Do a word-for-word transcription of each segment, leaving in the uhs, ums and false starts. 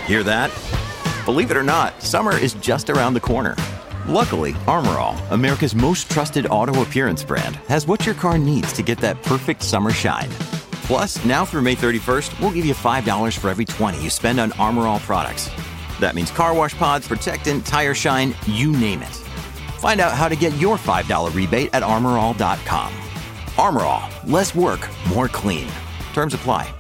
Hear that? Believe it or not, summer is just around the corner. Luckily, Armor All, America's most trusted auto appearance brand, has what your car needs to get that perfect summer shine. Plus, now through May thirty-first, we'll give you five dollars for every twenty you spend on Armor All products. That means car wash pods, protectant, tire shine, you name it. Find out how to get your five dollars rebate at armor all dot com. Armor All, less work, more clean. Terms apply.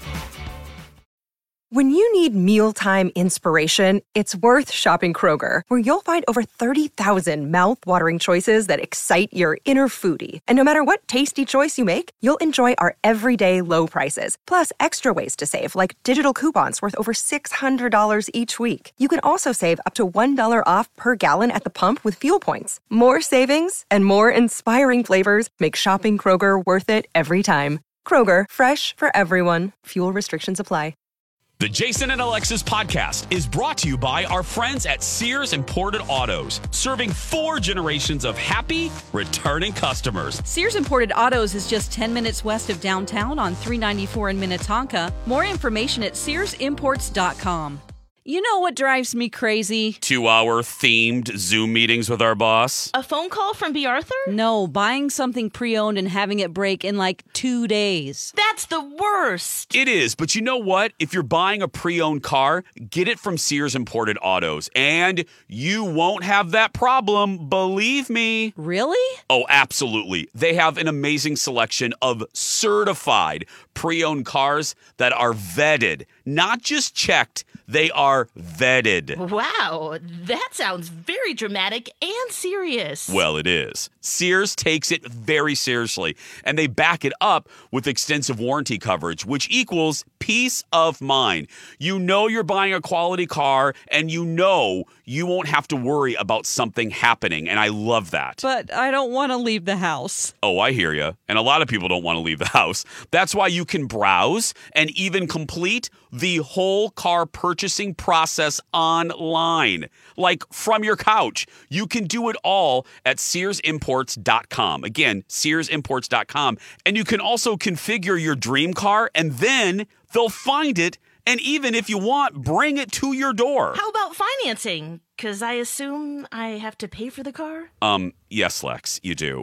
When you need mealtime inspiration, it's worth shopping Kroger, where you'll find over thirty thousand mouth-watering choices that excite your inner foodie. And no matter what tasty choice you make, you'll enjoy our everyday low prices, plus extra ways to save, like digital coupons worth over six hundred dollars each week. You can also save up to one dollar off per gallon at the pump with fuel points. More savings and more inspiring flavors make shopping Kroger worth it every time. Kroger, fresh for everyone. Fuel restrictions apply. The Jason and Alexis podcast is brought to you by our friends at Sears Imported Autos, serving four generations of happy, returning customers. Sears Imported Autos is just ten minutes west of downtown on three ninety-four in Minnetonka. More information at sears imports dot com. You know what drives me crazy? Two-hour themed Zoom meetings with our boss. A phone call from B. Arthur? No, buying something pre-owned and having it break in like two days. That's the worst. It is, but you know what? If you're buying a pre-owned car, get it from Sears Imported Autos, and you won't have that problem, believe me. Really? Oh, absolutely. They have an amazing selection of certified pre-owned cars that are vetted, not just checked. They are vetted. Wow, that sounds very dramatic and serious. Well, it is. Sears takes it very seriously, and they back it up with extensive warranty coverage, which equals peace of mind. You know you're buying a quality car, and you know you won't have to worry about something happening, and I love that. But I don't want to leave the house. Oh, I hear you. And a lot of people don't want to leave the house. That's why you can browse and even complete the whole car purchasing process online. Like from your couch. You can do it all at sears imports dot com. Again, sears imports dot com. And you can also configure your dream car, and then they'll find it. And even if you want, bring it to your door. How about financing? Because I assume I have to pay for the car? Um, yes, Lex, you do.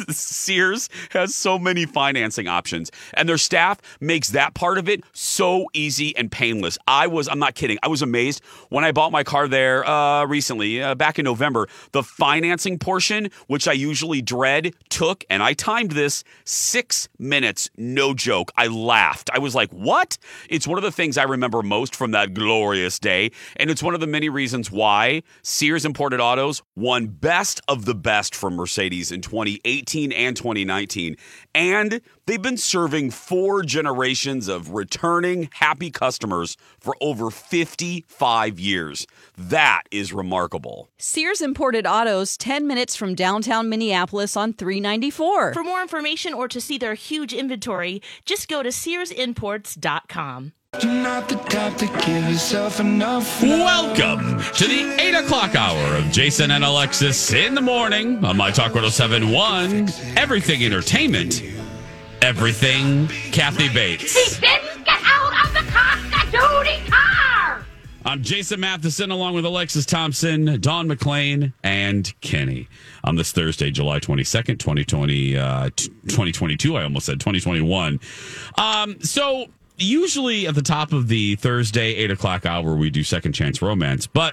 Sears has so many financing options, and their staff makes that part of it so easy and painless. I was, I'm not kidding, I was amazed when I bought my car there uh, recently, uh, back in November. The financing portion, which I usually dread, took, and I timed this, six minutes, no joke. I laughed. I was like, what? It's one of the things I remember most from that glorious day, and it's one of the many reasons why Sears Imported Autos won Best of the Best from Mercedes in twenty eighteen and twenty nineteen. And they've been serving four generations of returning happy customers for over fifty-five years. That is remarkable. Sears Imported Autos, ten minutes from downtown Minneapolis on three ninety-four. For more information or to see their huge inventory, just go to sears imports dot com. You're not the type to give yourself enough. Welcome to the eight o'clock hour of Jason and Alexis in the morning on My Talk one oh seven point one. Everything Entertainment. Everything Kathy Bates. He didn't get out of the Costa-Doody car! I'm Jason Matheson along with Alexis Thompson, Dawn McClain, and Kenny on this Thursday, July twenty-second, twenty twenty, uh, twenty twenty-two. I almost said twenty twenty-one. Um, so... Usually at the top of the Thursday eight o'clock hour, we do Second Chance Romance. But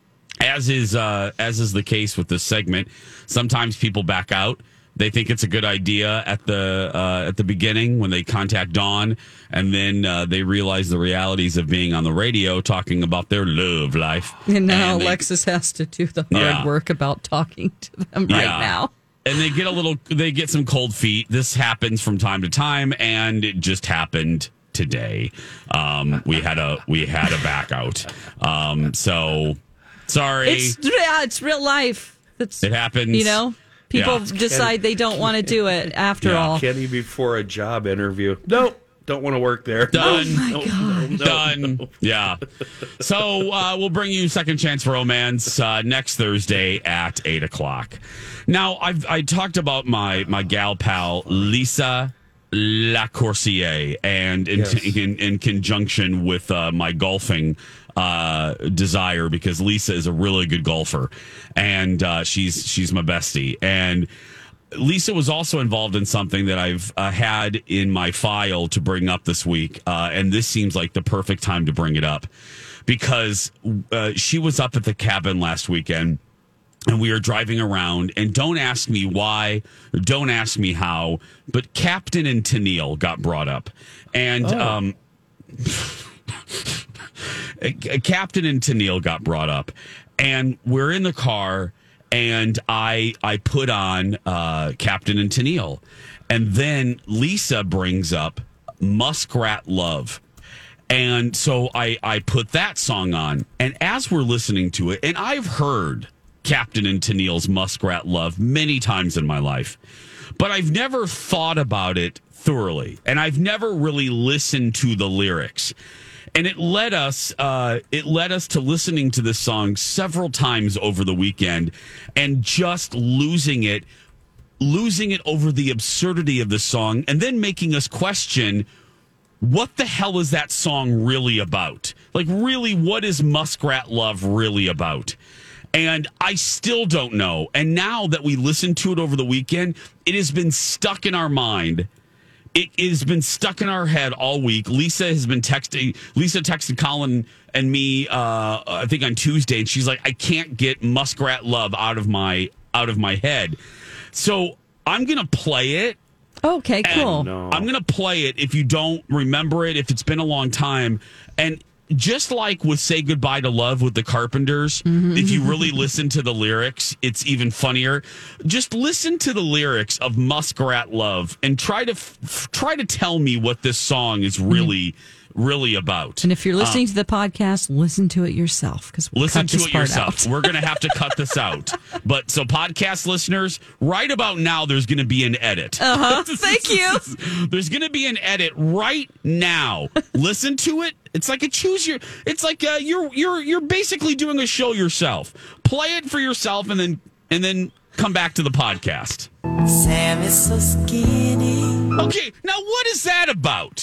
as is uh, as is the case with this segment, sometimes people back out. They think it's a good idea at the uh, at the beginning when they contact Dawn, and then uh, they realize the realities of being on the radio talking about their love life. And now and they, Alexis has to do the hard yeah. work about talking to them right yeah. now. And they get a little, they get some cold feet. This happens from time to time, and it just happened today. Um, we had a we had a back out. Um, so sorry. It's yeah, it's real life. It's, it happens. You know, people yeah. decide they don't want to do it after yeah. all. Kenny before a job interview. Nope. Don't want to work there. Done. Oh my no, God. No, no, Done. no. Yeah. So uh, we'll bring you Second Chance Romance uh, next Thursday at eight o'clock. Now, I've I talked about my my gal pal Lisa Lacourcier, and in, Yes. in, in conjunction with uh, my golfing uh, desire, because Lisa is a really good golfer, and uh, she's she's my bestie. And Lisa was also involved in something that I've uh, had in my file to bring up this week, uh, and this seems like the perfect time to bring it up, because uh, she was up at the cabin last weekend, and we were driving around, and don't ask me why, or don't ask me how, but Captain and Tennille got brought up. And Oh. um, Captain and Tennille got brought up, and we're in the car, and I I put on uh, Captain and Tennille, and then Lisa brings up Muskrat Love. And so I, I put that song on, and as we're listening to it, and I've heard Captain and Tennille's Muskrat Love many times in my life, but I've never thought about it thoroughly, and I've never really listened to the lyrics. And it led us uh, it led us to listening to this song several times over the weekend and just losing it, losing it over the absurdity of the song, and then making us question, what the hell is that song really about? Like, really, what is Muskrat Love really about? And I still don't know. And now that we listened to it over the weekend, it has been stuck in our mind. It has been stuck in our head all week. Lisa has been texting. Lisa texted Colin and me, uh, I think on Tuesday, and she's like, "I can't get Muskrat Love out of my out of my head." So I'm gonna play it. Okay, cool. No. I'm gonna play it if you don't remember it, if it's been a long time, and just like with "Say Goodbye to Love" with the Carpenters, Mm-hmm. if you really listen to the lyrics, it's even funnier. Just listen to the lyrics of Muskrat Love and try to f- try to tell me what this song is really, really about. And if you're listening to the podcast, listen to it yourself, because we'll Listen cut to this it part yourself. out. We're going to have to cut this out. But so, podcast listeners, right about now, there's going to be an edit. Uh-huh. Thank you. There's going to be an edit right now. Listen to it. It's like a choose your. It's like uh, you're you're you're basically doing a show yourself. Play it for yourself, and then and then come back to the podcast. Sam is so skinny. Okay, now what is that about?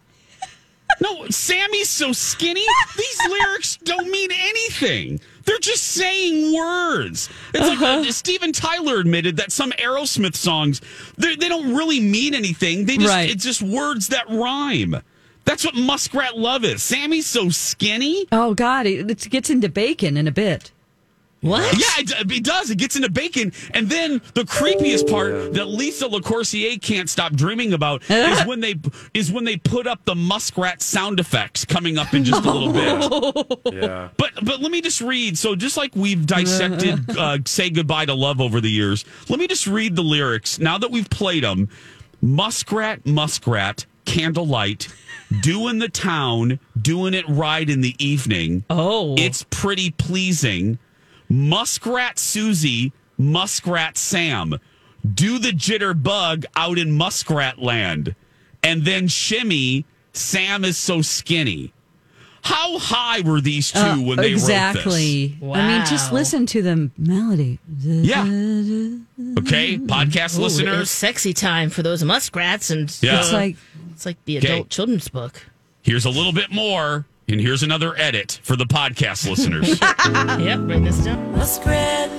No, Sammy's so skinny. These lyrics don't mean anything. They're just saying words. It's like uh, Steven Tyler admitted that some Aerosmith songs, they they don't really mean anything. They just Right. it's just words that rhyme. That's what Muskrat Love is. Sammy's so skinny. Oh, God, it, it gets into bacon in a bit. What? Yeah, it, it does. It gets into bacon. And then the creepiest part that Lisa LaCourcier can't stop dreaming about is when they is when they put up the muskrat sound effects coming up in just a little bit. Yeah. But but let me just read. So just like we've dissected uh, "Say Goodbye to Love" over the years, let me just read the lyrics. Now that we've played them, muskrat, muskrat, candlelight, doing the town, doing it right in the evening. Oh. It's pretty pleasing. Muskrat Susie, Muskrat Sam, do the jitterbug out in Muskrat Land. And then shimmy, Sam is so skinny. How high were these two Uh, when they exactly. wrote I mean, just Wow. listen to the melody. Yeah. this? Okay, podcast Ooh, listeners. it's sexy time for those muskrats, and Yeah. It's like, it's like the Okay. adult children's book. Here's a little bit more, and here's another edit for the podcast listeners. Yep, write this down. Muskrat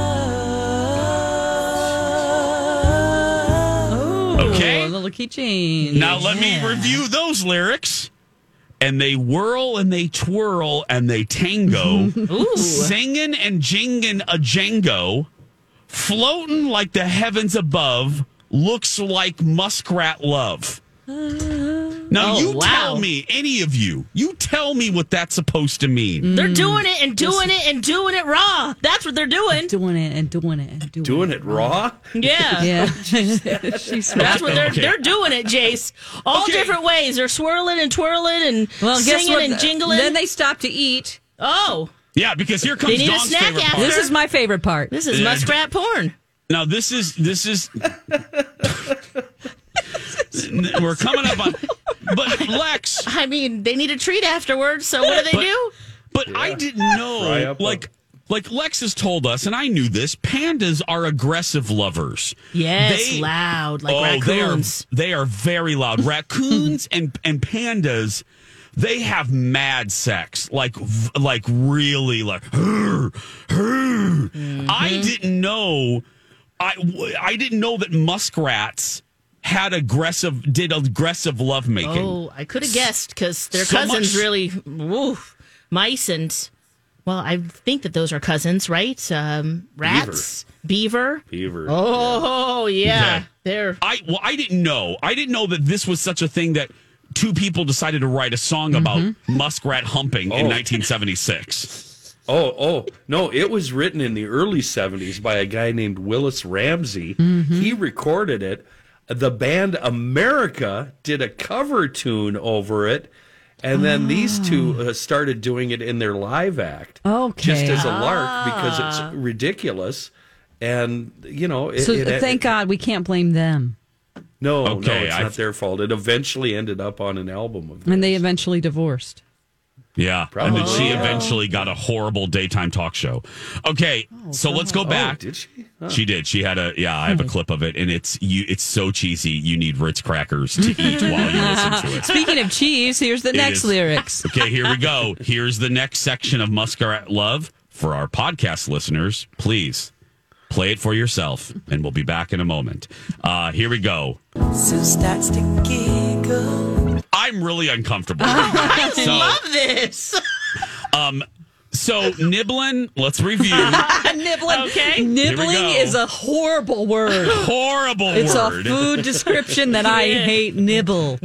love. Okay. oh, a little key change. Now let me review those lyrics. And they whirl and they twirl and they tango, singing and jinging a Django, floating like the heavens above, looks like muskrat love. Now Oh, you wow. tell me, any of you, you tell me what that's supposed to mean. They're doing it and doing it and doing it raw. That's what they're doing. Doing it and doing it and doing, Doing it raw? Yeah. Yeah. She's That's what they're Okay. they're doing it, Jace. All Okay. different ways. They're swirling and twirling and Well, guess singing what? and jingling. Then they stop to eat. oh, Yeah, because here comes They need a Dawn's snack favorite after. part. This is my favorite part. this is Uh, muskrat porn. Now this is this is we're coming up on, but Lex. I mean, they need a treat afterwards. So what do they But- do? But I didn't Fry know, up a- like, like Lex has told us, and I knew this, pandas are aggressive lovers. Yes, They- loud, like oh, raccoons. They are, they are very loud. Raccoons and, and pandas, they have mad sex, like like really like. "Hur, hur." Mm-hmm. I didn't know, I I didn't know that muskrats had aggressive did aggressive lovemaking. Oh, I could have guessed because their So cousins much- really, woof, mice and, well, I think that those are cousins, right? Um, rats, beaver. Beaver. Oh, yeah. Yeah. They're, I well, I didn't know. I didn't know that this was such a thing that two people decided to write a song about muskrat humping in Oh. nineteen seventy-six. Oh, oh, no, it was written in the early seventies by a guy named Willis Ramsey. He recorded it. The band America did a cover tune over it. And then these two uh, started doing it in their live act. Okay. Just as a lark because it's ridiculous. And, you know. It, So it, thank God we can't blame them. No, no, Okay, it's I- not their fault. It eventually ended up on an album of theirs. And they eventually divorced. Yeah, Probably. and then she Oh. eventually got a horrible daytime talk show. Okay, so let's go Oh, back. did she? Huh. She did. She had a yeah. I have a clip of it, and it's you. It's so cheesy. You need Ritz crackers to eat while you listen to it. Speaking of cheese, here's the It next is. lyrics. Okay, here we go. Here's the next section of Muskrat Love for our podcast listeners. Please play it for yourself, and we'll be back in a moment. Uh, here we go. Sue starts to giggle. I'm really uncomfortable. I so, love this. um, so nibbling. Let's review. Nibbling. Okay. Nibbling go. is a horrible word. Horrible It's word. a food description that I hate. Nibble.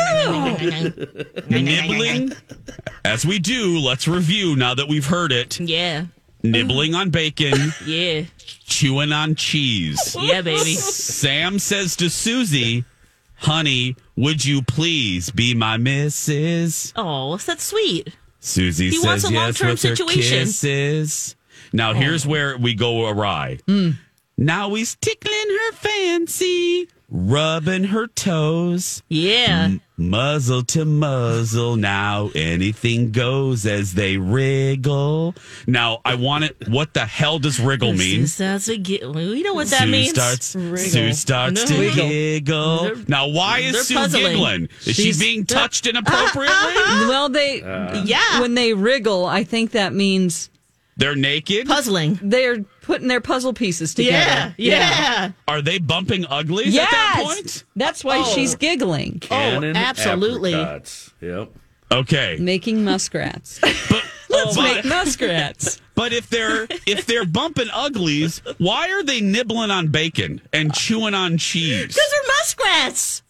Nibbling. As we do, let's review now that we've heard it. Yeah. Nibbling on bacon, Yeah. chewing on cheese. Yeah, baby. Sam says to Susie, honey, would you please be my missus? Oh, that's sweet. Susie He says wants a yes long-term with her situation. kisses. Now, here's where we go awry. Now he's tickling her fancy, rubbing her toes. Yeah. Muzzle to muzzle, now anything goes as they wriggle. Now, I want it. What the hell does wriggle mean? That's a gi- we know what that Sue means. starts. Sue starts to Wiggle. giggle. They're- now, why they're is Sue puzzling. giggling? Is She's- she being touched inappropriately? Well, they Yeah. when they wriggle, I think that means They're naked. Puzzling. they're putting their puzzle pieces Yeah. together. Yeah. Are they bumping uglies Yes. at that point? That's why Oh. she's giggling. Cannon absolutely. apricots. Yep. Okay, Making muskrats. but Let's but, make muskrats. but if they're if they're bumping uglies, why are they nibbling on bacon and chewing on cheese? Because they're muskrats.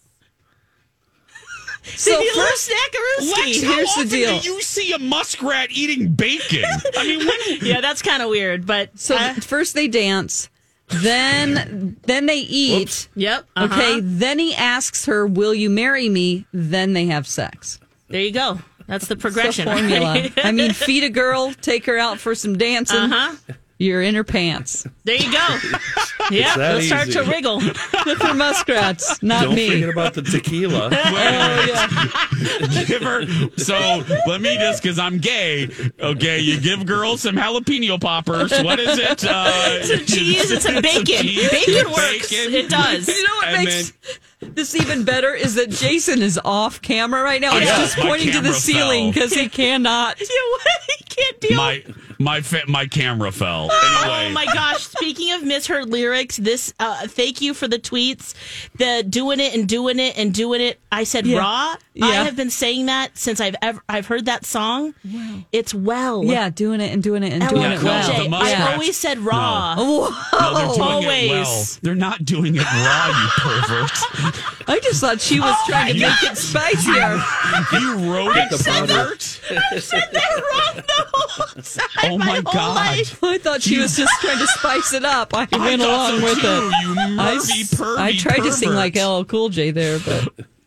So They love first, snackarooski. Lex, how here's the often deal. do you see a muskrat eating bacon? I mean, when, Yeah, that's kind of weird, but so uh, first they dance, then then they eat. Whoops. yep. uh-huh. Okay, then he asks her, "Will you marry me?" Then they have sex. There you go. That's the It's progression. the formula. I mean, feed a girl, take her out for some dancing. Uh huh. You're in her pants. There you go. Yeah, that they'll start easy. to wriggle. For muskrats, not Don't me. forget about the tequila. Oh, yeah. give her. So let me just, because I'm gay. Okay, you give girls some jalapeno poppers. What is it? Uh, Some cheese and some bacon. cheese, Bacon works. bacon. It does. You know what And makes this even better is that Jason is off camera right now. He's Yeah. just My pointing to the camera ceiling fell. because he cannot. You can't deal. My my fa- my camera fell. Oh Anyway, my gosh! Speaking of misheard lyrics, this uh, thank you for the tweets. The doing it and doing it and doing it. I said Yeah. raw. Yeah. I have been saying that since I've ever I've heard that song. Wow. It's well. Yeah, doing it and doing it and doing Yeah, it no, well. the L J, muskrats- I always said raw. Whoa. no, they're doing always. it well. They're not doing it raw, you pervert. I just thought she was trying to make it spicier. You wrote it, the butter. pervert. I said that wrong the whole time. Oh my whole God. life. I thought she was just trying to spice it up. I I went thought along so with too, it. You I, nervy, pervy I tried to sing pervert. like L L Cool J there, but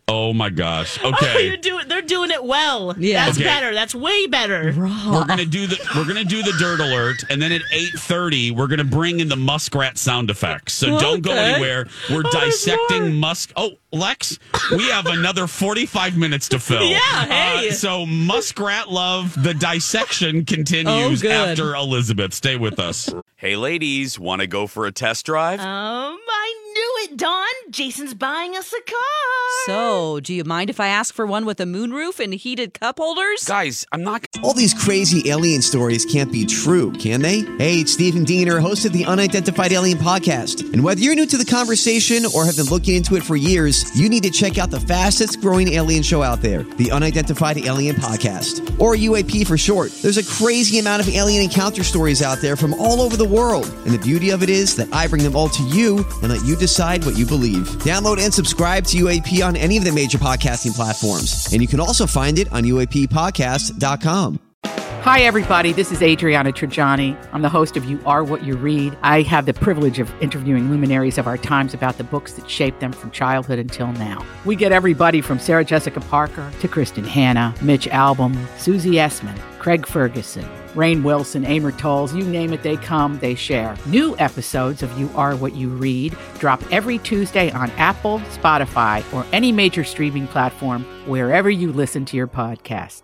Oh my gosh. Oh, Okay. you're doing, they're doing it well. Yeah. That's Okay. better. That's way better. We're gonna do the we're gonna do the dirt alert, and then at eight thirty we're gonna bring in the muskrat sound effects. So don't go Okay. anywhere. We're Oh, there's dissecting more. musk. Oh, Lex, we have another forty-five minutes to fill. Yeah, hey. Uh, so muskrat love, the dissection continues Oh, good. after Elizabeth. Stay with us. Hey, ladies, want to go for a test drive? Um, I knew it, Dawn. Jason's buying us a car. So, do you mind if I ask for one with a moonroof and heated cup holders? Guys, I'm not. All these crazy alien stories can't be true, can they? Hey, it's Stephen Diener, host of the Unidentified Alien Podcast. And whether you're new to the conversation or have been looking into it for years, you need to check out the fastest growing alien show out there, the Unidentified Alien Podcast, or U A P for short. There's a crazy amount of alien encounter stories out there from all over the world. And the beauty of it is that I bring them all to you and let you decide what you believe. Download and subscribe to U A P on any of the major podcasting platforms. And you can also find it on U A P podcast dot com. Hi, everybody. This is Adriana Trajani. I'm the host of You Are What You Read. I have the privilege of interviewing luminaries of our times about the books that shaped them from childhood until now. We get everybody from Sarah Jessica Parker to Kristen Hanna, Mitch Albom, Susie Essman, Craig Ferguson, Rainn Wilson, Amor Tolls, you name it, they come, they share. New episodes of You Are What You Read drop every Tuesday on Apple, Spotify, or any major streaming platform wherever you listen to your podcasts.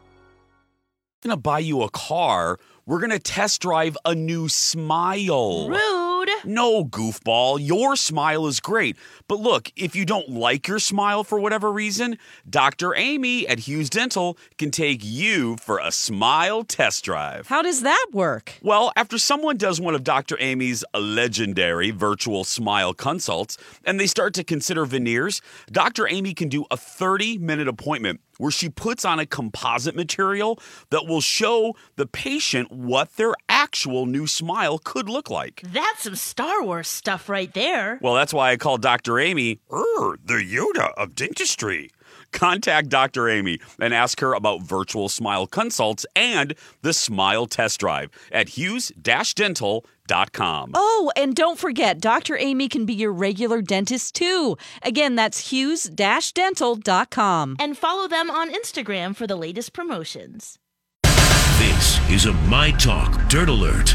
Gonna buy you a car. We're gonna test drive a new Smile. Rude. No, goofball. Your smile is great. But look, if you don't like your smile for whatever reason, Doctor Amy at Hughes Dental can take you for a smile test drive. How does that work? Well, after someone does one of Doctor Amy's legendary virtual smile consults and they start to consider veneers, Doctor Amy can do a thirty-minute appointment where she puts on a composite material that will show the patient what their actual new smile could look like. That's some Star Wars stuff right there. Well, that's why I call Doctor Amy er, the Yoda of dentistry. Contact Doctor Amy and ask her about virtual smile consults and the smile test drive at hughes dental dot com. Oh, and don't forget, Doctor Amy can be your regular dentist too. Again, that's hughes dental dot com. And follow them on Instagram for the latest promotions. This is a My Talk Dirt Alert.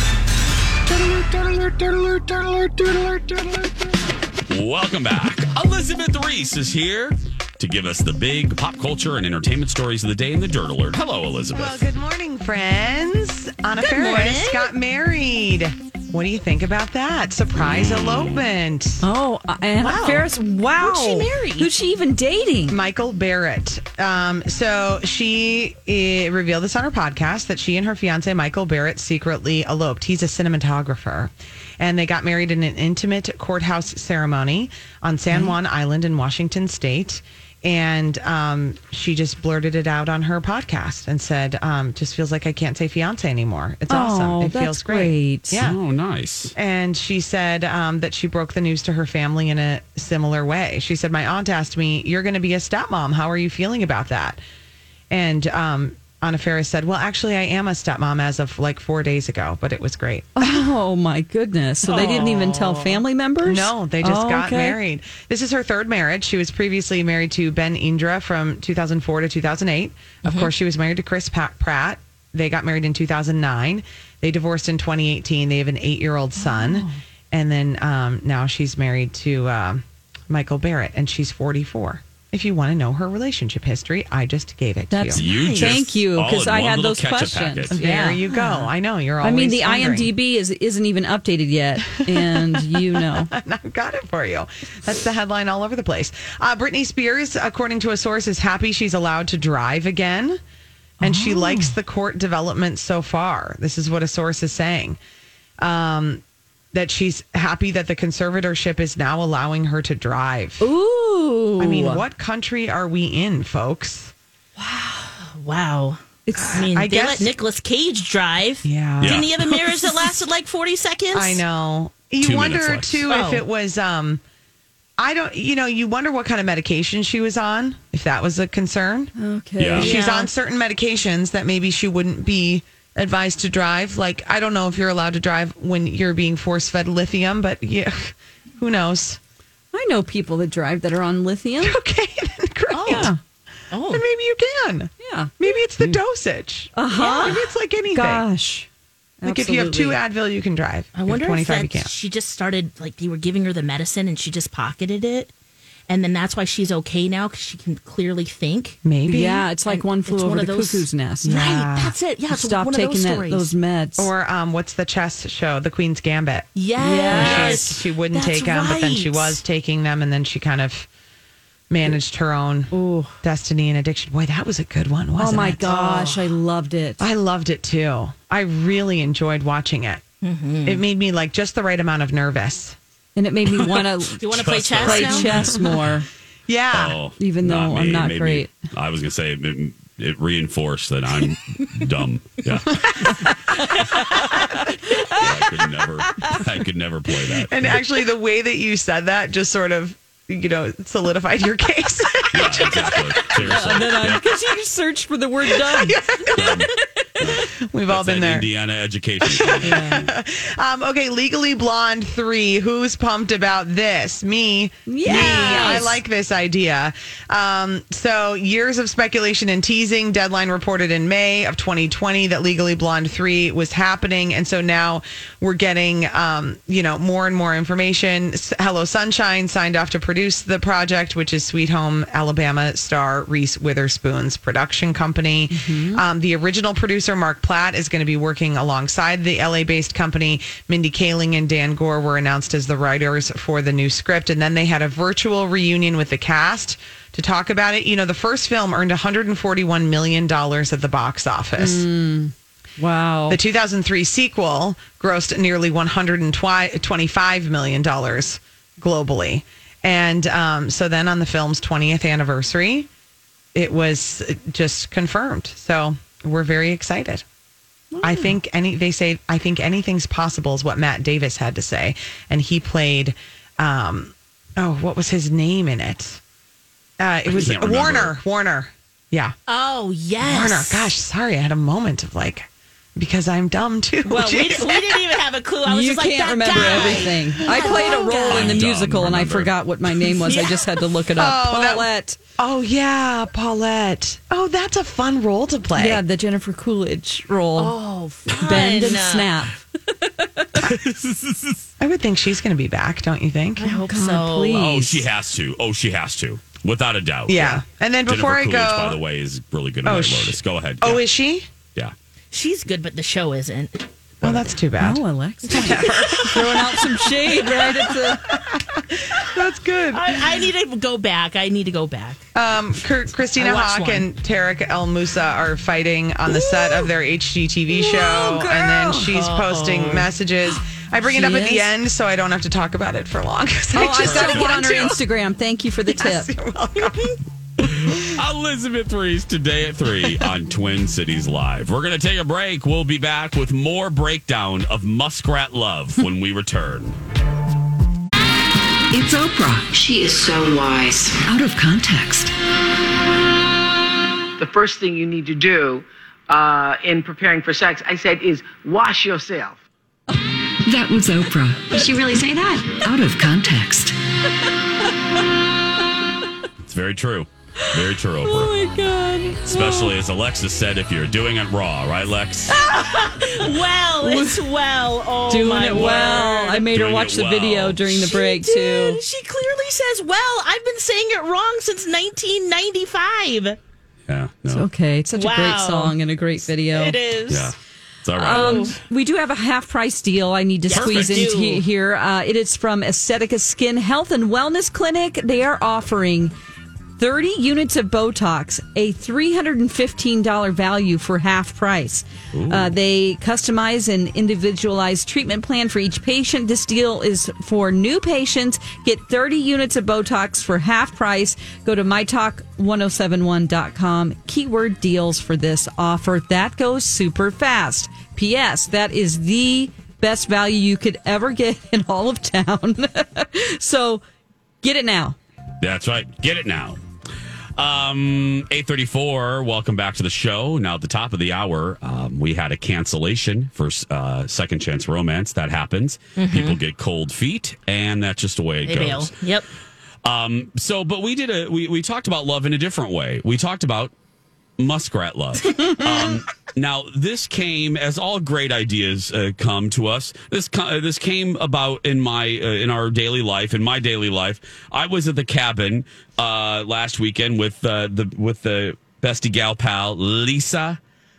Welcome back. Elizabeth Reese is here to give us the big pop culture and entertainment stories of the day in the Dirt Alert. Hello, Elizabeth. Well, good morning, friends. Anna Good Faris morning. got married. What do you think about that? Surprise elopement. Oh, Anna Wow. Faris. Wow. Who'd she marry? Who's she even dating? Michael Barrett. Um, so she uh, revealed this on her podcast that she and her fiance, Michael Barrett, secretly eloped. He's a cinematographer. And they got married in an intimate courthouse ceremony on San Juan Island in Washington State. And um, she just blurted it out on her podcast and said, um, just feels like I can't say fiance anymore. It's awesome. Oh, It that's feels great. great. Yeah. Oh, nice. And she said um, that she broke the news to her family in a similar way. She said, my aunt asked me, you're going to be a stepmom. How are you feeling about that? And um, Anna Faris said, well, actually, I am a stepmom as of like four days ago, but it was great. Oh, my goodness. So they didn't even tell family members? No, they just Oh, got okay. married. This is her third marriage. She was previously married to Ben Indra from two thousand four to two thousand eight. Of Mm-hmm. course, she was married to Chris Pat- Pratt. They got married in two thousand nine. They divorced in twenty eighteen. They have an eight-year-old son. Oh. And then um, now she's married to uh, Michael Barrett, and she's forty-four. If you want to know her relationship history, I just gave it That's to you. You just Thank you, all because in I one had little those ketchup questions. packet. There Yeah. you go. I know you're I always mean, the wondering. IMDb is, isn't even updated yet, and you know. I've got it for you. That's the headline all over the place. Uh, Britney Spears, according to a source, is happy she's allowed to drive again. And she likes the court development so far. This is what a source is saying. Um, that she's happy that the conservatorship is now allowing her to drive. Ooh. I mean, what country are we in, folks? Wow. It's, I mean, I they guess- let Nicolas Cage drive. Yeah. Didn't he have a mirrors that lasted like forty seconds? I know. You Two wonder, minutes, Lex. too, Oh. if it was... Um, I don't, you know, you wonder what kind of medication she was on, if that was a concern. Okay. Yeah. She's Yeah. on certain medications that maybe she wouldn't be advised to drive. Like, I don't know if you're allowed to drive when you're being force fed lithium, but yeah, who knows? I know people that drive that are on lithium. Okay, then great. Oh. Yeah. Oh. Then maybe you can. Yeah. Maybe it's the dosage. Uh-huh. Yeah, maybe it's like anything. Gosh. Like if you have two Advil, you can drive. I wonder if twenty-five, you that can't. she just started, like, they were giving her the medicine and she just pocketed it. And then that's why she's okay now, because she can clearly think. Maybe. Yeah, it's like And one flew it's over one the of those- cuckoo's nest. Right, Yeah. that's it. Yeah, it's Stop one of taking those that, stories. those meds. Or um, what's the chess show? The Queen's Gambit. Yes. She, she wouldn't That's take them, but then she right. was taking them, and then she kind of managed her own Ooh. destiny and addiction. Boy, that was a good one, wasn't it? Oh my gosh, I loved it. I loved it too. I really enjoyed watching it. Mm-hmm. It made me like just the right amount of nervous. And it made me want to Do you want to play chess play now? chess more. Yeah. Oh, Even though not I'm me. not Maybe- great. I was going to say it, it reinforced that I'm dumb. Yeah. I could never, I could never play that. And actually, the way that you said that just sort of, you know, solidified your case. Yeah, exactly. Seriously. And then Yeah. because you searched for the word dumb. We've all That's been that there. Indiana education. Um, okay, Legally Blonde three. Who's pumped about this? Me. Yes. Me. I like this idea. Um, so, years of speculation and teasing. Deadline reported in May of twenty twenty that Legally Blonde three was happening. And so now we're getting, um, you know, more and more information. S- Hello Sunshine signed off to produce the project, which is Sweet Home Alabama star Reese Witherspoon's production company. Um, the original producer, Mark Platt, is going to be working alongside the L A-based company. Mindy Kaling and Dan Gore were announced as the writers for the new script. And then they had a virtual reunion with the cast to talk about it. You know, the first film earned one hundred forty-one million dollars at the box office. Mm, wow. The two thousand three sequel grossed nearly one hundred twenty-five million dollars globally. And um, so then on the film's twentieth anniversary, it was just confirmed. So we're very excited. I think any they say I think anything's possible is what Matt Davis had to say, and he played. Um, oh, what was his name in it? Uh, it was can't remember. Warner. Warner. Yeah. Oh, yes. Warner. Gosh, sorry, I had a moment of like because I'm dumb too. Well, we, we didn't even have a clue. I was you just like, can't that remember guy. everything. I played a role in the I'm dumb, musical and I remember. forgot what my name was. I Yeah. just had to look it up. Oh, that- Paulette. Oh yeah, Paulette. Oh, that's a fun role to play. Yeah, the Jennifer Coolidge role. Oh, fun. Bend and snap. I would think she's going to be back. Don't you think? I hope God, so. please. Oh, she has to. Oh, she has to. Without a doubt. Yeah. And then before Jennifer I go, Coolidge, by the way, is really good at Oh, White sh- Lotus. Go ahead. oh, Yeah. is she? yeah. She's good, but the show isn't. Oh, that's too bad. Oh, Alex. Throwing out some shade right at the... That's good. I, I need to go back. I need to go back. Um, Chr- Christina I watched Hawk one. and Tarek El Moussa are fighting on the set of their H G T V show, and then she's posting messages. I bring it She up at the is? end so I don't have to talk about it for long. 'cause Oh, I I've just got to don't get on want her to. Instagram. Thank you for the Yes, tip. you're welcome. Elizabeth Reese today at three on Twin Cities Live. We're going to take a break. We'll be back with more breakdown of Muskrat Love when we return. It's Oprah. She is so wise. Out of context. The first thing you need to do uh, in preparing for sex, I said, is wash yourself. That was Oprah. Did she really say that? Out of context. It's very true. Very true, Oprah. Oh, my God. Especially as Alexis said, if you're doing it raw, right, Lex? Well, it's well. Oh, Doing my it well. word. I made her Doing watch it the well. video during the She break, did. too. She clearly says, well, I've been saying it wrong since nineteen ninety-five. Yeah. No. It's okay. It's such a great Wow. song and a great video. It is. Yeah. It's all right. Um, Lex. we do have a half price deal I need to Yes, squeeze we into do. here. Uh, it is from Aesthetica Skin Health and Wellness Clinic. They are offering thirty units of Botox, a three hundred fifteen dollars value for half price. Uh, they customize an individualized treatment plan for each patient. This deal is for new patients. Get thirty units of Botox for half price. Go to my talk ten seventy-one dot com. Keyword deals for this offer. That goes super fast. P S. That is the best value you could ever get in all of town. So get it now. That's right. Get it now. Um, eight thirty-four. Welcome back to the show. Now at the top of the hour, um, we had a cancellation for uh, Second Chance Romance. That happens. Mhm. People get cold feet, and that's just the way it They goes. bail. Yep. Um, so, but we did a we we talked about love in a different way. We talked about muskrat love. um, now, this came as all great ideas uh, come to us. This uh, this came about in my uh, in our daily life, in my daily life. I was at the cabin uh, last weekend with uh, the with the bestie gal pal Lisa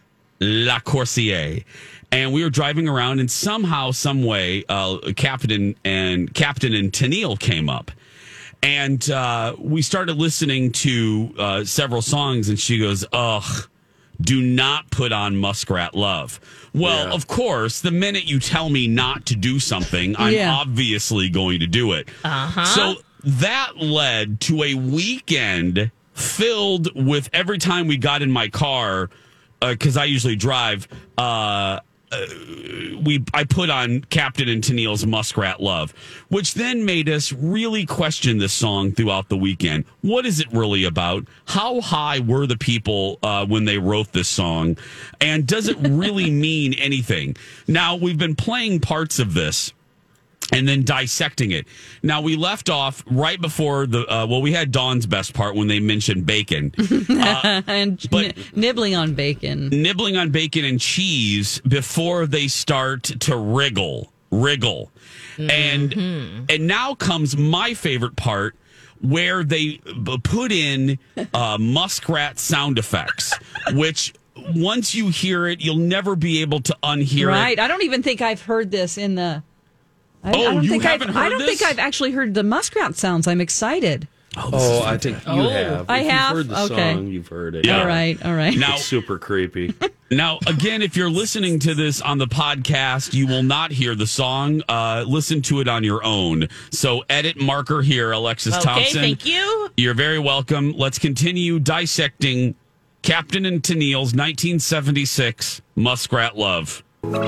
Lacourcier. And we were driving around, and somehow, some way, uh, Captain and Captain and Tennille came up, and uh, we started listening to uh, several songs. And she goes, "Ugh, do not put on Muskrat Love." Well, Yeah. of course, the minute you tell me not to do something, I'm Yeah. obviously going to do it. Uh-huh. So that led to a weekend filled with every time we got in my car, because I usually drive. Uh, Uh, we I put on Captain and Tennille's Muskrat Love, which then made us really question this song throughout the weekend. What is it really about? How high were the people uh, when they wrote this song? And does it really mean anything? Now, we've been playing parts of this and then dissecting it. Now, we left off right before the, uh, well, we had Dawn's best part when they mentioned bacon. Uh, and but- n- nibbling on bacon. nibbling on bacon and cheese before they start to wriggle, wriggle. And and now comes my favorite part, where they b- put in uh, muskrat sound effects, which once you hear it, you'll never be able to unhear Right. it. I don't even think I've heard this in the. I, Oh, I don't you think haven't I've, heard I don't this? think I've actually heard the muskrat sounds. I'm excited. Oh, I think you Oh, have. I if have? You've heard the Okay. song. You've heard it. Yeah. All right. All right. Now- It's super creepy. Now, again, if you're listening to this on the podcast, you will not hear the song. Uh, listen to it on your own. So, edit marker here, Alexis Okay, Thompson. thank you. You're very welcome. Let's continue dissecting Captain and Tennille's nineteen seventy-six Muskrat Love.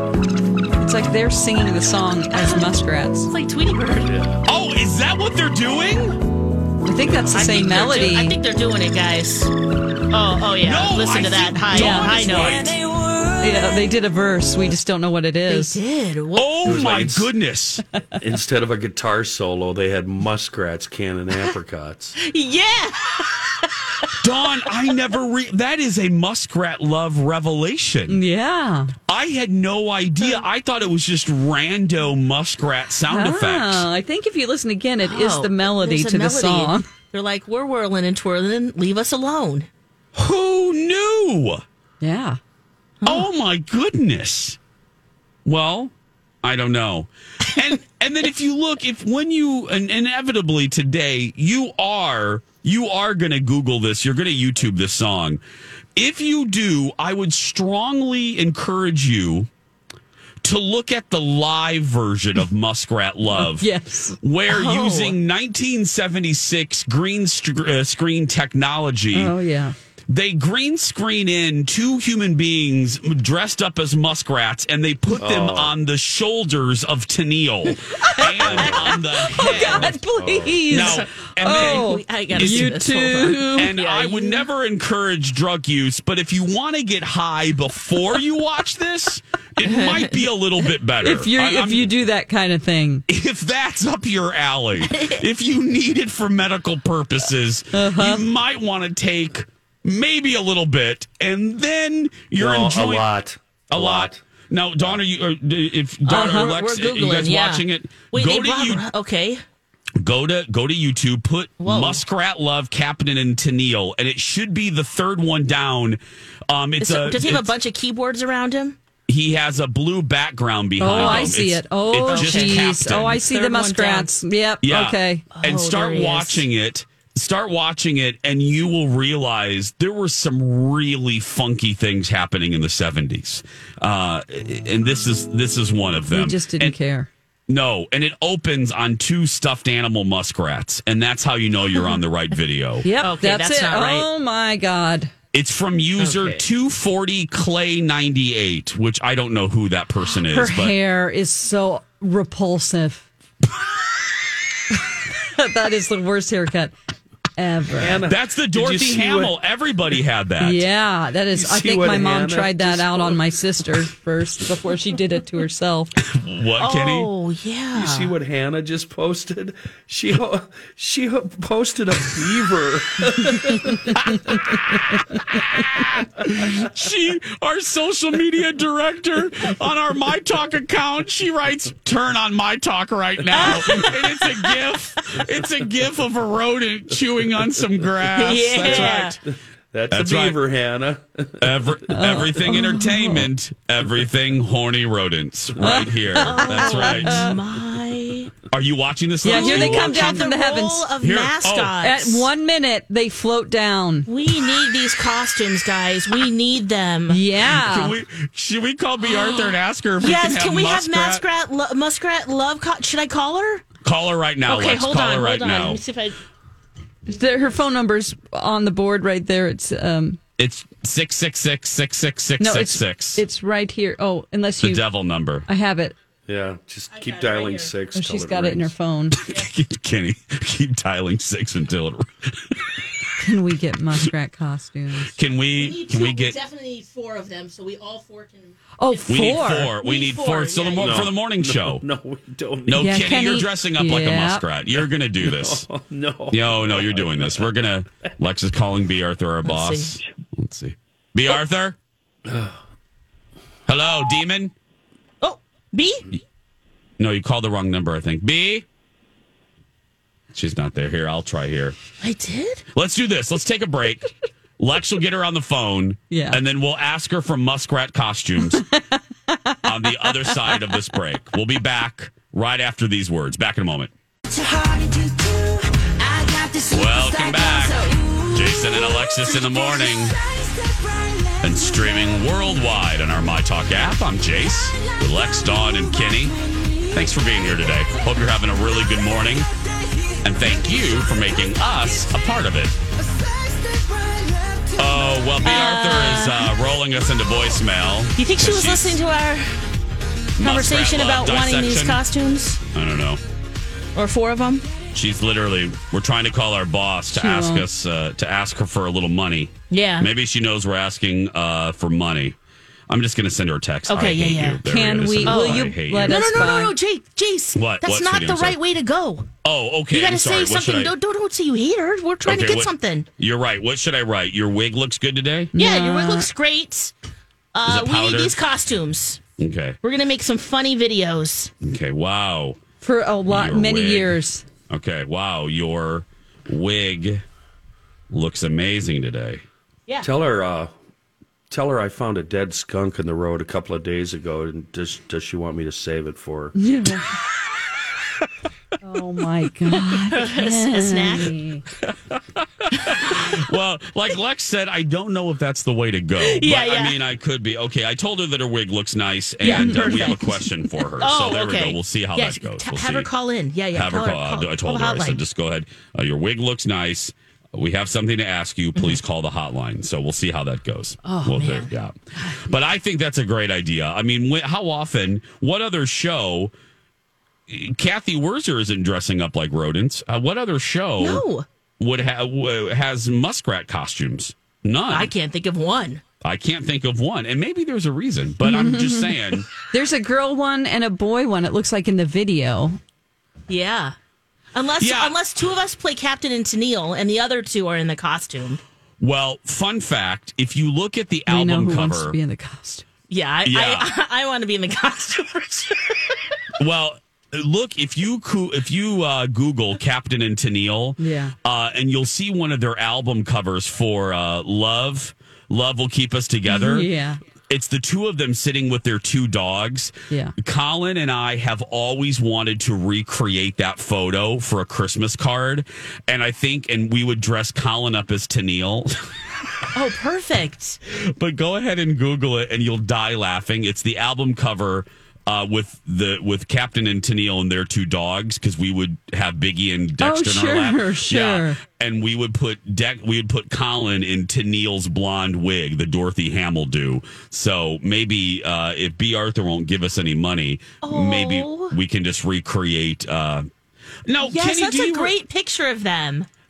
It's like they're singing the song as muskrats. It's like Tweety Bird. Oh, is that what they're doing? I think that's the I same think they're melody. do- I think they're doing it, guys. Oh, oh yeah. No, Listen I to that think high, Dawn high is note. right. Yeah, they did a verse. We just don't know what it They is. did. What? Oh, was my like- goodness. Instead of a guitar solo, they had muskrats canning apricots. Yeah. Dawn, I never re- that is a Muskrat Love revelation. Yeah. I had no idea. I thought it was just rando muskrat sound Ah, effects. I think if you listen again, it is Oh, the melody there's a to the melody. song. They're like, we're whirling and twirling. Leave us alone. Who knew? Yeah. Oh my goodness. Well, I don't know. And and then if you look, if when you and inevitably today you are you are going to Google this, you're going to YouTube this song. If you do, I would strongly encourage you to look at the live version of Muskrat Love. Yes. Where Oh. using nineteen seventy-six green st- uh, screen technology, Oh, yeah. they green screen in two human beings dressed up as muskrats, and they put them Oh. on the shoulders of Tennille and on the head. God, please. Now, and Oh, then, I gotta see this. Hold on. YouTube. and Yeah, I would you- never encourage drug use, but if you want to get high before you watch this, it might be a little bit better. If you I- if I'm- you do that kind of thing. if that's up your alley, if you need it for medical purposes, Uh-huh. you might want to take maybe a little bit, and then you're No, enjoying a lot. A lot. Now, Dawn, are you? Or if Dawn Uh-huh. or We're Lex, Googling, you guys yeah. watching it? Wait, go they to brought- you. Okay. Go to go to YouTube. Put Whoa. Muskrat Love, Captain and Tennille, and it should be the third one down. Um, it's So, a. does he have a it's- bunch of keyboards around him? He has a blue background behind Oh, him. I see It's- it. Oh, it's just jeez. Captain. Oh, I see Third the one muskrats. Yep. Yeah. Okay. And Oh, start there he is. watching it. Start watching it, and you will realize there were some really funky things happening in the seventies. Uh, and this is this is one of them. We just didn't And- care. No, and it opens on two stuffed animal muskrats, and that's how you know you're on the right video. Yep. Okay, that's, that's it. not right. Oh my God. It's from user Okay. two forty Clay ninety-eight, which I don't know who that person is. Her but hair is so repulsive. That is the worst haircut ever. Hannah, That's the did you Dorothy see Hamill. what- Everybody had that. Yeah, that is. You I see think what my mom Hannah tried that just out on posted? my sister first before she did it to herself. What, Kenny? Oh, yeah. You see what Hannah just posted? She she posted a beaver. She, our social media director on our My Talk account, she writes, "Turn on My Talk right now," and it's a gif. It's a gif of a rodent chewing on some grass. Yeah. That's right. That's, That's a right. beaver, Hannah. Every, everything entertainment, everything horny rodents, right here. That's right. My. Are you watching this? Yeah, live? here Are they you come down watching? from the heavens. Roll of Here- oh. mascots. At one minute, they float down. We need these costumes, guys. We need them. Yeah. Can we, should we call B. Arthur and ask her if we Yes, can have can we muskrat? have muskrat lo- muskrat love? Co- should I call her? Call her right now. Okay, Lex. hold call on, her right hold on. now. Let me see if I. There, her phone number's on the board right there. It's um It's six six six six six six no, six it's six. it's right here. Oh, unless The you, devil number. I have it. Yeah, just keep dialing six. Oh, till she's it got it in her rings. phone. Kenny, keep dialing six until it. Can we get muskrat costumes? Can we? Can we get? definitely need four of them, so we all four can. Oh, We four. need four. We We need need four. four, So the yeah, mo- yeah. for the morning No, show. No, we don't. No, Yeah, Kenny, Kenny- you're dressing up like a yeah. muskrat. You're gonna do this. Oh, no. No, no, you're doing this. We're gonna. Lex is calling B. Arthur our boss. see. Let's see. B. Arthur. Hello, demon. Oh, B. No, you called the wrong number. I think B. She's not there. Here, I'll try here. I did. Let's do this. Let's take a break. Lex will get her on the phone. Yeah. And then we'll ask her for muskrat costumes on the other side of this break. We'll be back right after these words. Back in a moment. Welcome back. Jason and Alexis in the morning. And streaming worldwide on our My Talk app. I'm Jace with Lex, Dawn, and Kenny. Thanks for being here today. Hope you're having a really good morning. And thank you for making us a part of it. Oh, well, B. Arthur is uh, rolling us into voicemail. Do you think she was She's listening to our conversation muskrat love about wanting these dissection. costumes? I don't know. Or four of them? She's literally, we're trying to call our boss to She ask won't. us, uh, to ask her for a little money. Yeah. Maybe she knows we're asking uh, for money. I'm just going to send her a text. Okay, I yeah, hate yeah. you. There Can go. we- Send her, will I you hate let you. No, us- no, no, fine. no, no, Jake, Jace. What? That's What, not sweetie? the I'm sorry. right way to go. Oh, okay. You got I'm to sorry. say What should something. I- Don't, don't, don't say you hate her. We're trying Okay, to get what- something. You're right. What should I write? Your wig looks good today? Yeah, your wig looks great. Uh, Is it we need powder? these costumes. Okay. We're going to make some funny videos. Okay. Wow. For a lot, Your many wig. years. Okay. Wow. Your wig looks amazing today. Yeah. Tell her, uh, tell her I found a dead skunk in the road a couple of days ago, and does does she want me to save it for her? Yeah. Oh my God. A snack. Kenny. Well, like Lex said, I don't know if that's the way to go. Yeah, but, yeah. I mean, I could be. Okay, I told her that her wig looks nice, Yeah, and uh, we have a perfect. question for her. Oh, so there okay. we go. We'll see how Yes, that goes. t- We'll have see. her call in. Yeah, yeah. Have her call. call I told her. call I the said, hotline. just go ahead. Uh, your wig looks nice. We have something to ask you. Please call the hotline. So we'll see how that goes. Oh, well, man. There, yeah. But I think that's a great idea. I mean, wh- how often? What other show? Kathy Wurzer isn't dressing up like rodents. Uh, what other show No. would have has muskrat costumes? None. I can't think of one. I can't think of one, and maybe there's a reason. But I'm just saying. There's a girl one and a boy one, it looks like in the video. Yeah. Unless Yeah. unless two of us play Captain and Tennille and the other two are in the costume. Well, fun fact: if you look at the We know album who wants cover, to be in the costume. Yeah, I, Yeah. I, I, want to be in the costume for sure. well. Look, if you coo- if you uh, Google Captain and Tennille, Yeah. uh, and you'll see one of their album covers for uh, "Love." Love will keep us together. Yeah. It's the two of them sitting with their two dogs. Yeah. Colin and I have always wanted to recreate that photo for a Christmas card. And I think, and we would dress Colin up as Tennille. Oh, perfect. But go ahead and Google it and you'll die laughing. It's the album cover uh, with the with Captain and Tennille and their two dogs, because we would have Biggie and Dexter Oh, in our lap. sure, sure. Yeah. And we would put De- we would put Colin in Tennille's blonde wig, the Dorothy Hamill do. So maybe uh, if B. Arthur won't give us any money, Oh. maybe we can just recreate. Uh, no, Yes, Kenny, that's do a you re- great picture of them.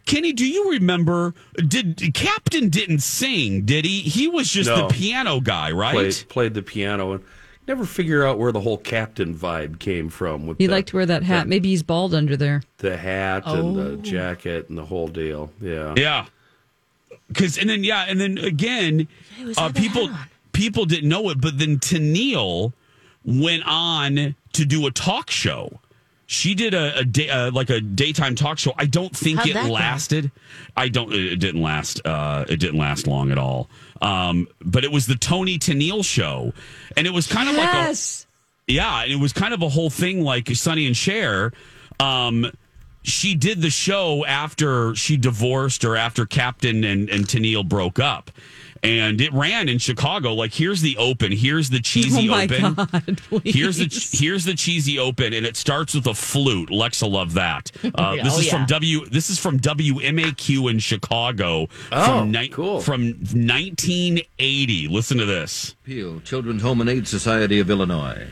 Kenny, do you remember? Did Captain didn't sing? Did he? He was just No. the piano guy, right? Played, played the piano and never figure out where the whole Captain vibe came from. With He the, liked to wear that hat. the, Maybe he's bald under there. the hat and the Oh. jacket and the whole deal. Yeah, Yeah. Because and then yeah, and then again, uh, people people didn't know it, but then Tennille went on to do a talk show. She did a, a day, uh, like a daytime talk show. I don't think How'd it that go? lasted. I don't. It didn't last. Uh, it didn't last long at all. Um, but it was the Tony Tennille show, and it was kind of Yes. like a yeah, and it was kind of a whole thing like Sonny and Cher. Um, she did the show after she divorced or after Captain and, and Tennille broke up. And it ran in Chicago. Like, here's the open. Here's the cheesy Oh my open. God, please. Here's the here's the cheesy open, and it starts with a flute. Lexa loved that. Uh, this Oh, is yeah. from W. This is from W M A Q in Chicago. Oh, from ni- cool. From nineteen eighty. Listen to this. Peel, Children's Home and Aid Society of Illinois.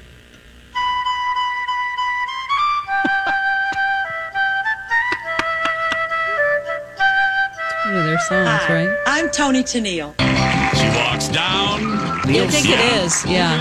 One of their songs, Hi, right? I'm Tony Tennille. She walks down. I think it is. Yeah.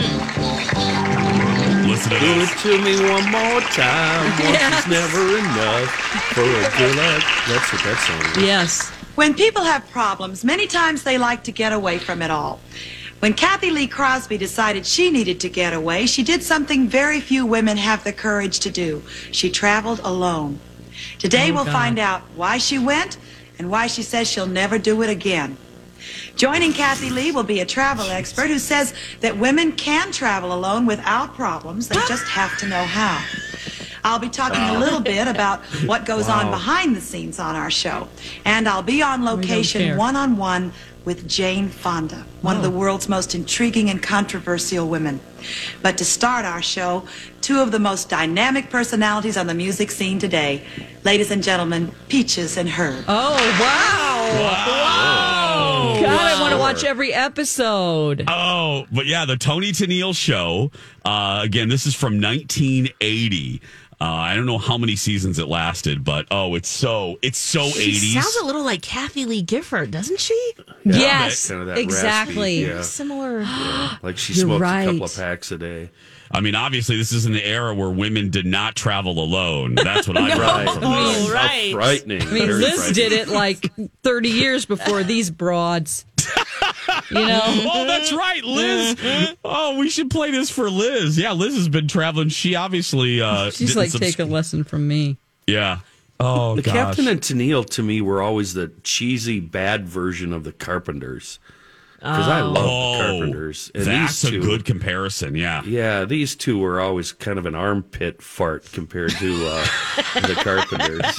Listen to Do this. it to me one more time. Once Yes. is never enough for a girl like that's what that song is. Yes. When people have problems, many times they like to get away from it all. When Kathy Lee Crosby decided she needed to get away, she did something very few women have the courage to do. She traveled alone. Today Oh, we'll God. find out why she went and why she says she'll never do it again. Joining Kathy Lee will be a travel expert who says that women can travel alone without problems. They just have to know how. I'll be talking a little bit about what goes on Wow. behind the scenes on our show. And I'll be on care. location one-on-one with Jane Fonda, one of the world's most intriguing and controversial women. But to start our show, two of the most dynamic personalities on the music scene today. Ladies and gentlemen, Peaches and Herb. Oh, wow. Wow. God, I want to watch every episode. Oh, but yeah, the Tony Tennille show. Uh, again, this is from nineteen eighty. Uh, I don't know how many seasons it lasted, but oh, it's so it's so She eighties. sounds a little like Kathy Lee Gifford, doesn't she? Yes, Kind of that exactly. raspy, yeah. Similar. Like she You're smoked right. a couple of packs a day. I mean, obviously, this is in the era where women did not travel alone. That's what I No. got from Oh, this. right. How frightening. I mean, Very Liz frightening. did it like thirty years before these broads. You know? Oh, that's right, Liz. Oh, we should play this for Liz. Yeah, Liz has been traveling. She obviously uh, She's didn't like, subs- take a lesson from me. Yeah. Oh, The gosh. Captain and Tennille to me were always the cheesy bad version of the Carpenters. Because I love Oh, the Carpenters. And that's these a two, good comparison. Yeah. Yeah, these two were always kind of an armpit fart compared to uh, the Carpenters.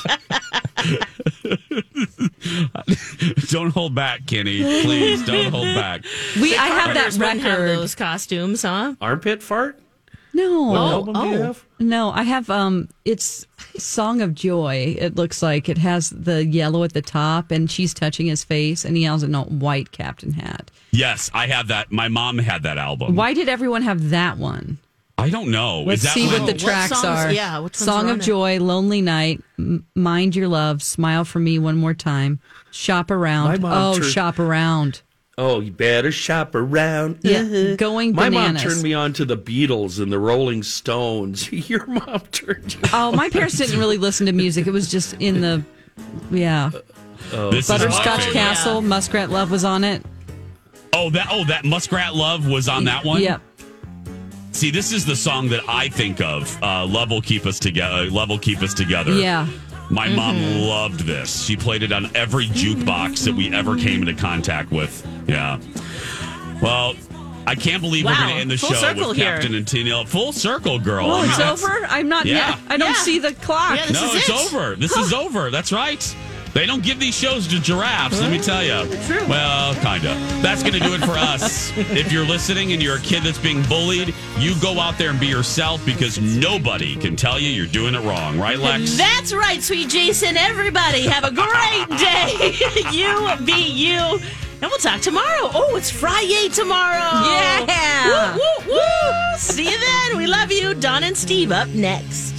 Don't hold back, Kenny. Please don't hold back. We, I have that Carpenters wouldn't have record. those costumes, huh? Armpit fart? No. What Oh, album do you oh. have? No, I have um it's Song of Joy. It looks like it has the yellow at the top and she's touching his face and he has a white captain hat. Yes, I have that. My mom had that album. Why did everyone have that one? I don't know. Let's Is that see like- what the what tracks songs- are. yeah, which ones Song are of on there? Joy, Lonely Night, M- Mind Your Love, Smile for Me One More Time, Shop Around. My mom Oh, turned- Shop Around. Oh, you better shop around. Yeah, Going My Bananas. mom turned me on to the Beatles and the Rolling Stones. Your mom turned you Oh, my parents didn't really listen to music. It was just in the, yeah. Oh. This is my Butterscotch favorite. Castle, Muskrat Love was on it. Oh, that oh that Muskrat Love was on that one. Yep. See, this is the song that I think of. Uh, Love will keep us together. Love will keep us together. Yeah. My Mm-hmm. mom loved this. She played it on every jukebox that we ever came into contact with. Yeah. Well, I can't believe we're Wow. going to end the Full show circle with here. Captain and Tennille. Full circle, girl. Oh, I mean, it's that's- over? I'm not Yeah. yet. I don't Yeah. see the clock. Yeah, this No, is it's it. over. This is over. That's right. They don't give these shows to giraffes, let me tell you. True. Well, kind of. That's going to do it for us. If you're listening and you're a kid that's being bullied, you go out there and be yourself because nobody can tell you you're doing it wrong. Right, Lex? That's right, sweet Jason. Everybody, have a great day. You be you. And we'll talk tomorrow. Oh, it's Friday tomorrow. Yeah. Woo, woo, woo. See you then. We love you. Don and Steve up next.